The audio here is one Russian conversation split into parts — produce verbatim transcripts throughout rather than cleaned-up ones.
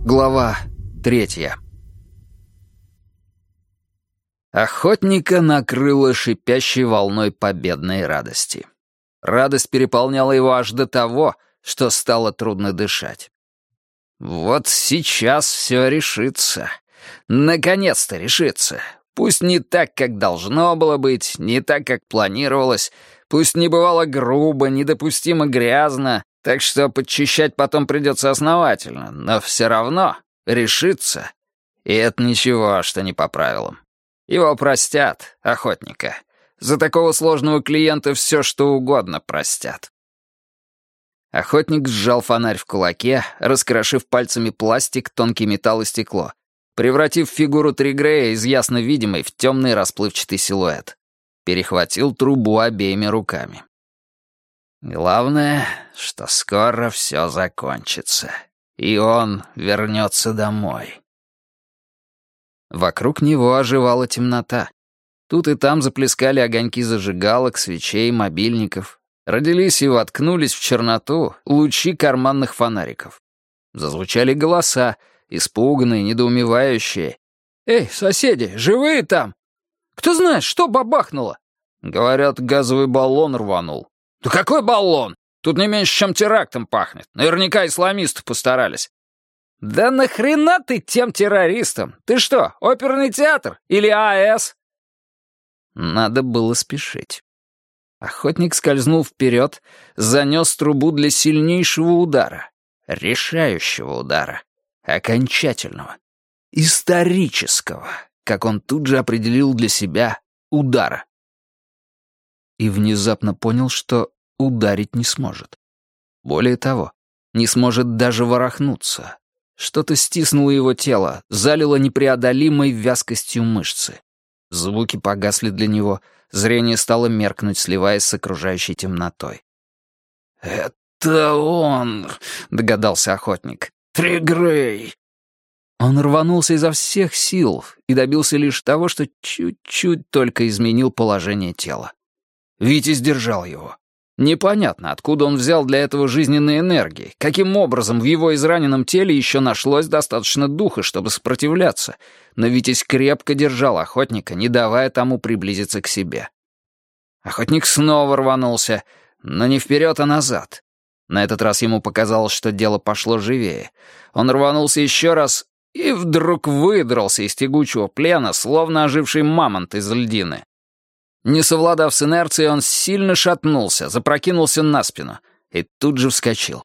Глава третья. Охотника накрыло шипящей волной победной радости. Радость переполняла его аж до того, что стало трудно дышать. Вот сейчас все решится. Наконец-то решится. Пусть не так, как должно было быть, не так, как планировалось, пусть не бывало грубо, недопустимо грязно, так что подчищать потом придется основательно, но все равно решится. И это ничего, что не по правилам. Его простят, охотника. За такого сложного клиента все, что угодно простят. Охотник сжал фонарь в кулаке, раскрошив пальцами пластик, тонкий металл и стекло, превратив фигуру Тригрея из ясно видимой в темный расплывчатый силуэт. Перехватил трубу обеими руками. Главное, что скоро все закончится, и он вернется домой. Вокруг него оживала темнота. Тут и там заплескали огоньки зажигалок, свечей, мобильников. Родились и воткнулись в черноту лучи карманных фонариков. Зазвучали голоса, испуганные, недоумевающие. «Эй, соседи, живые там? Кто знает, что бабахнуло?» Говорят, газовый баллон рванул. «Да какой баллон? Тут не меньше, чем терактом пахнет. Наверняка исламисты постарались». «Да нахрена ты тем террористам? Ты что, оперный театр? Или АЭС?» Надо было спешить. Охотник скользнул вперед, занес трубу для сильнейшего удара. Решающего удара. Окончательного. Исторического, как он тут же определил для себя, удара. И внезапно понял, что ударить не сможет. Более того, не сможет даже ворохнуться. Что-то стиснуло его тело, залило непреодолимой вязкостью мышцы. Звуки погасли для него, зрение стало меркнуть, сливаясь с окружающей темнотой. «Это он!» — догадался охотник. «Тригрей!» Он рванулся изо всех сил и добился лишь того, что чуть-чуть только изменил положение тела. Витя сдержал его. Непонятно, откуда он взял для этого жизненной энергии, каким образом в его израненном теле еще нашлось достаточно духа, чтобы сопротивляться, но Витязь крепко держал охотника, не давая тому приблизиться к себе. Охотник снова рванулся, но не вперед, а назад. На этот раз ему показалось, что дело пошло живее. Он рванулся еще раз и вдруг выдрался из тягучего плена, словно оживший мамонт из льдины. Не совладав с инерцией, он сильно шатнулся, запрокинулся на спину и тут же вскочил.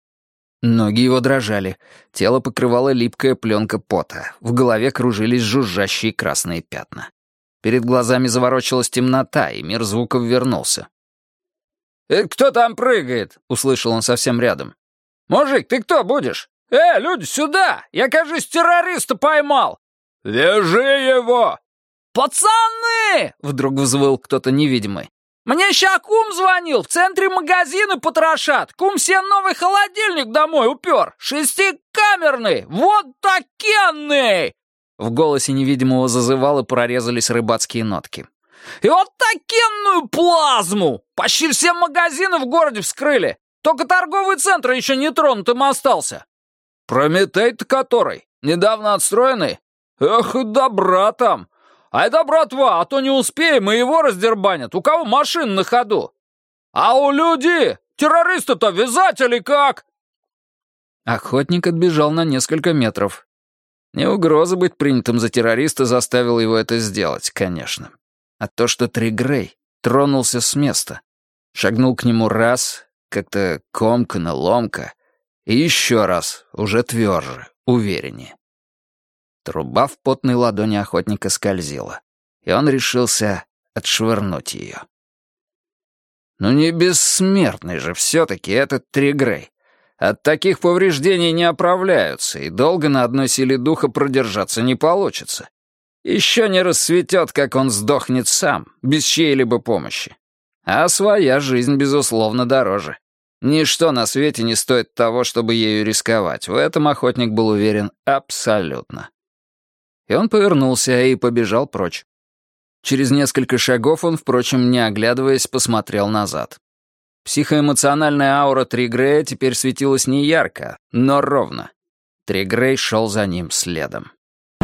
Ноги его дрожали, тело покрывала липкая пленка пота, в голове кружились жужжащие красные пятна. Перед глазами заворочилась темнота, и мир звуков вернулся. «Это кто там прыгает?» — услышал он совсем рядом. «Мужик, ты кто будешь? Э, люди, сюда! Я, кажется, террориста поймал!» «Вяжи его!» «Пацаны!» — вдруг взвыл кто-то невидимый. «Мне ща кум звонил, в центре магазина потрошат. Кум себе новый холодильник домой упер. Шестикамерный, вот такенный!» В голосе невидимого зазывало прорезались рыбацкие нотки. «И вот такенную плазму! Почти все магазины в городе вскрыли. Только торговый центр еще не тронутым остался». «Прометей-то который? Недавно отстроенный? Эх, и добра там! Ай да, братва, а то не успеем, и его раздербанят. У кого машин на ходу? А у людей террористы-то вязать или как?» Охотник отбежал на несколько метров. Не угроза быть принятым за террориста заставила его это сделать, конечно. А то, что Тригрей тронулся с места, шагнул к нему раз, как-то комканно, ломко, и еще раз, уже тверже, увереннее. Труба в потной ладони охотника скользила, и он решился отшвырнуть ее. Ну не бессмертный же все-таки этот Тригрей. От таких повреждений не оправляются, и долго на одной силе духа продержаться не получится. Еще не рассветет, как он сдохнет сам, без чьей-либо помощи. А своя жизнь, безусловно, дороже. Ничто на свете не стоит того, чтобы ею рисковать. В этом охотник был уверен абсолютно. И он повернулся и побежал прочь. Через несколько шагов он, впрочем, не оглядываясь, посмотрел назад. Психоэмоциональная аура Тригрея теперь светилась не ярко, но ровно. Трегрей шел за ним следом.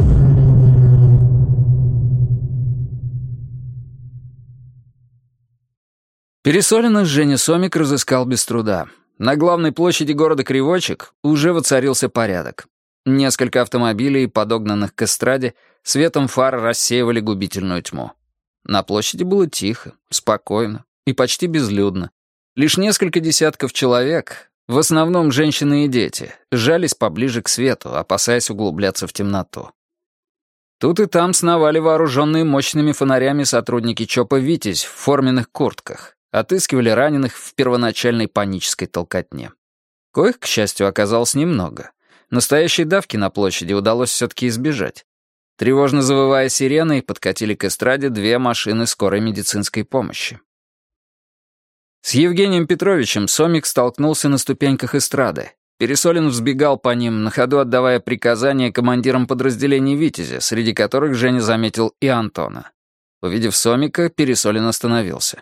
Пересолено Женя Сомик разыскал без труда. На главной площади города Кривочек уже воцарился порядок. Несколько автомобилей, подогнанных к эстраде, светом фар рассеивали губительную тьму. На площади было тихо, спокойно и почти безлюдно. Лишь несколько десятков человек, в основном женщины и дети, жались поближе к свету, опасаясь углубляться в темноту. Тут и там сновали вооруженные мощными фонарями сотрудники ЧОПа «Витязь» в форменных куртках, отыскивали раненых в первоначальной панической толкотне. Коих, к счастью, оказалось немного. Настоящей давки на площади удалось все-таки избежать. Тревожно завывая сиреной, подкатили к эстраде две машины скорой медицинской помощи. С Евгением Петровичем Сомик столкнулся на ступеньках эстрады. Пересолин взбегал по ним, на ходу отдавая приказания командирам подразделений «Витязя», среди которых Женя заметил и Антона. Увидев Сомика, Пересолин остановился.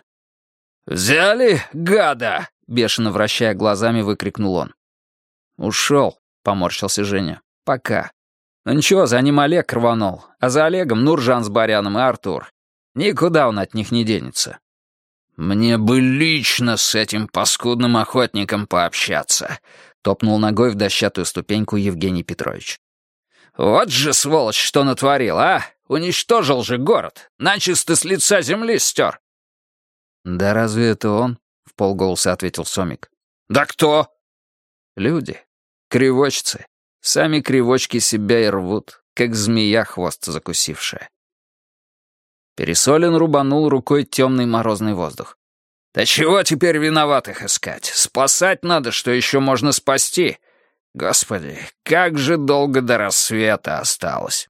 «Взяли, гада!» — бешено вращая глазами, выкрикнул он. «Ушел», — поморщился Женя. «Пока. Ну ничего, за ним Олег рванул, а за Олегом Нуржан с Баряном и Артур. Никуда он от них не денется». «Мне бы лично с этим паскудным охотником пообщаться», — топнул ногой в дощатую ступеньку Евгений Петрович. «Вот же сволочь, что натворил, а! Уничтожил же город, начисто с лица земли стер». «Да разве это он?» — вполголоса ответил Сомик. «Да кто?» «Люди. Кривочцы. Сами кривочки себя и рвут, как змея, хвост закусившая». Пересолин рубанул рукой темный морозный воздух. «Да чего теперь виноватых искать? Спасать надо, что еще можно спасти. Господи, как же долго до рассвета осталось!»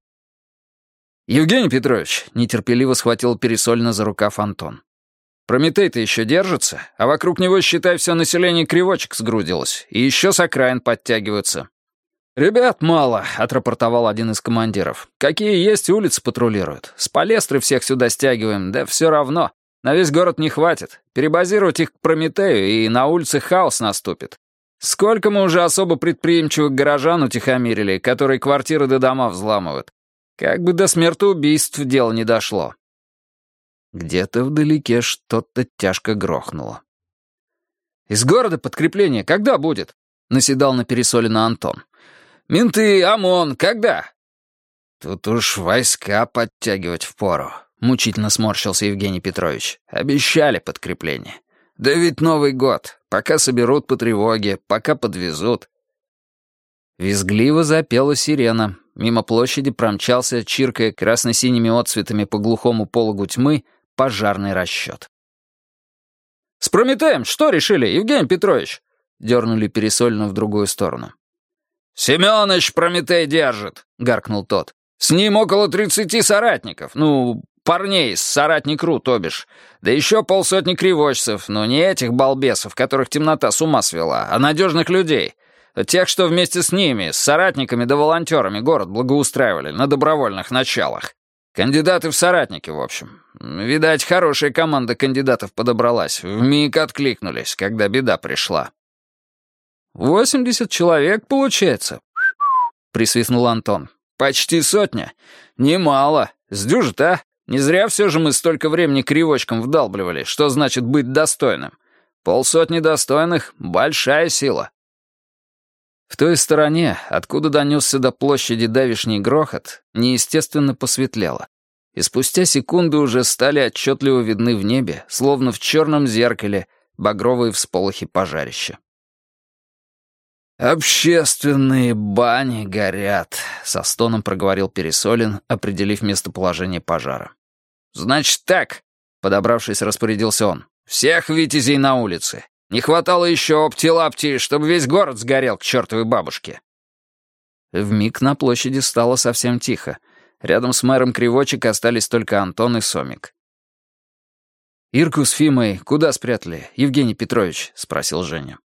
«Евгений Петрович», — нетерпеливо схватил Пересолина за рукав Антон. «Прометей-то еще держится, а вокруг него, считай, все население Кривочек сгрудилось, и еще с окраин подтягиваются». «Ребят мало», — отрапортовал один из командиров. «Какие есть, улицы патрулируют. С Палестры всех сюда стягиваем, да все равно. На весь город не хватит. Перебазировать их к Прометею, и на улице хаос наступит. Сколько мы уже особо предприимчивых горожан утихомирили, которые квартиры до дома взламывают. Как бы до смертоубийств дело не дошло». Где-то вдалеке что-то тяжко грохнуло. «Из города подкрепление когда будет?» — наседал на Пересолина Антон. «Менты, ОМОН, когда?» «Тут уж войска подтягивать впору», — мучительно сморщился Евгений Петрович. «Обещали подкрепление. Да ведь Новый год. Пока соберут по тревоге, пока подвезут». Визгливо запела сирена. Мимо площади промчался, чиркая красно-синими отцветами по глухому пологу тьмы, пожарный расчет. «С Прометеем что решили, Евгений Петрович?» — дернули Пересолина в другую сторону. «Семёныч Прометей держит», — гаркнул тот. «С ним около тридцати соратников, ну, парней с соратник.ру, то бишь. Да еще полсотни кривочцев, но не этих балбесов, которых темнота с ума свела, а надежных людей. Тех, что вместе с ними, с соратниками да волонтерами город благоустраивали на добровольных началах. Кандидаты в соратники, в общем. Видать, хорошая команда кандидатов подобралась, вмиг откликнулись, когда беда пришла». «Восемьдесят человек, получается?» — присвистнул Антон. «Почти сотня. Немало. Сдюжит, а? Не зря все же мы столько времени кривочкам вдалбливали, что значит быть достойным. Полсотни достойных — большая сила». В той стороне, откуда донесся до площади давишний грохот, неестественно посветлело. И спустя секунды уже стали отчетливо видны в небе, словно в черном зеркале, багровые всполохи пожарища. «Общественные бани горят», — со стоном проговорил Пересолин, определив местоположение пожара. «Значит так», — подобравшись, распорядился он, — «всех витязей на улице. Не хватало еще опти-лапти, чтобы весь город сгорел к чертовой бабушке». Вмиг на площади стало совсем тихо. Рядом с мэром Кривочек остались только Антон и Сомик. «Ирку с Фимой куда спрятали, Евгений Петрович?» — спросил Женя.